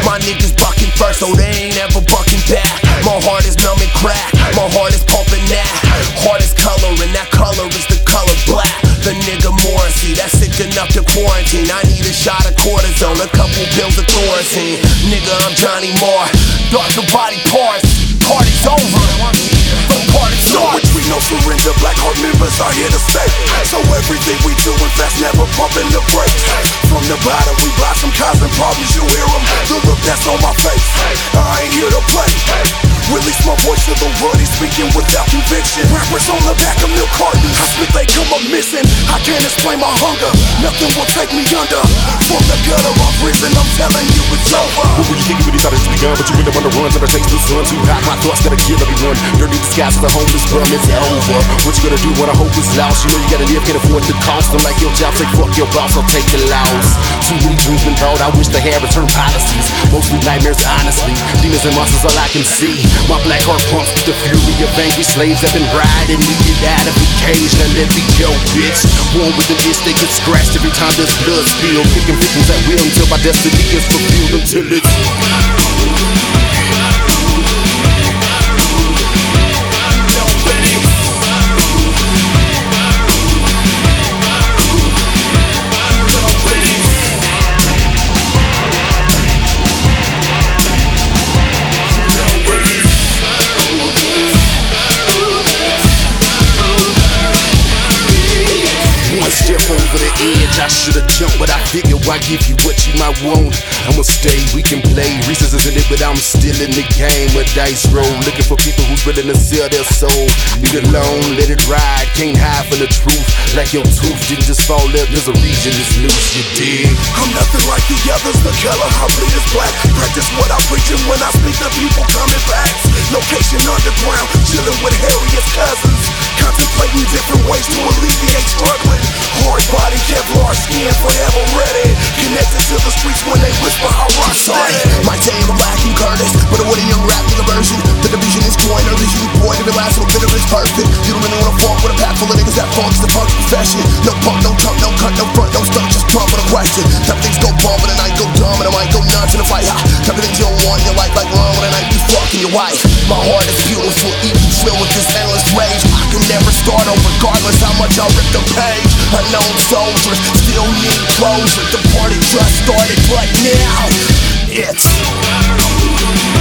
My niggas bucking first, so they ain't ever bucking back. My heart is numb and crack, my heart is pumping that. Heart is color, and that color is the color black. The nigga Morrissey, that's sick enough to quarantine. I need a shot of cortisone, a couple pills of Thorazine. Nigga, I'm Johnny Marr, darker body parts. Party's over, the party starts. No retreat, no surrender, Black Heart members are here to stay. So everything we do in fast, never pumping the brakes. From the bottom, we blossom, causing problems, you hear them. The look that's on my face, I ain't here to play. Release my voice to the world, he's speaking without conviction. Rappers on the back of milk cartons, I spit they come up missing. I can't explain my hunger, nothing will take me under. From the gutter of prison, I'm telling you it's over. What were you thinking when you thought it was begun? But you end up on the run till the taste the sun. Too hot, my thoughts gotta kill everyone. Dirty disguise as a homeless bum, it's over. What you gonna do when I hope is lost? You know you gotta live, can't afford the cost. I'm like your job, say fuck your boss, I'll take your loss. Too many dreams been thought, I wish they had return policies. Mostly nightmares, honestly. Demons and monsters, all I can see. My black heart pumps with the fury of angry slaves that been riding to get out of the cage. Now let me go, bitch. Born with an itch, they get scratched every time there's blood spilled. Kicking victims at will until my destiny is fulfilled. Until it's over the edge, I should've jumped, but I figured why give you what you might want. I'ma stay, we can play. Reasons isn't it, but I'm still in the game. A dice roll, looking for people who's willing to sell their soul. Leave it alone, let it ride, can't hide from the truth. Like your tooth didn't just fall up, there's a reason it's loose, you dig? I'm nothing like the others, the color I bleed is black. Practice what I preach, and when I speak, the people coming back. Location underground, chilling with Harriet's cousins. Contemplating different ways to alleviate struggling. Hard body, Kevlar skin, forever ready. Connected to the streets when they whisper how rock sorry, my name is Black and Curtis, but what a young rap nigga version. The division is coin, or you boy, every last little bit of it's perfect. You don't really wanna fuck with a pack full of niggas that funk's the punk's profession. No punk, no chump, no cut, no front, no stunt, just trump with a question. Type of things go bump and the night go dumb and I might go nuts in a fight. Type of things you don't want in your life, like wrong when the night you fucking your wife. My heart is beautiful, even filled with this endless rage. I can never start over, regardless how much I rip the page. Unknown soldiers still need closure. The party just started, but now it's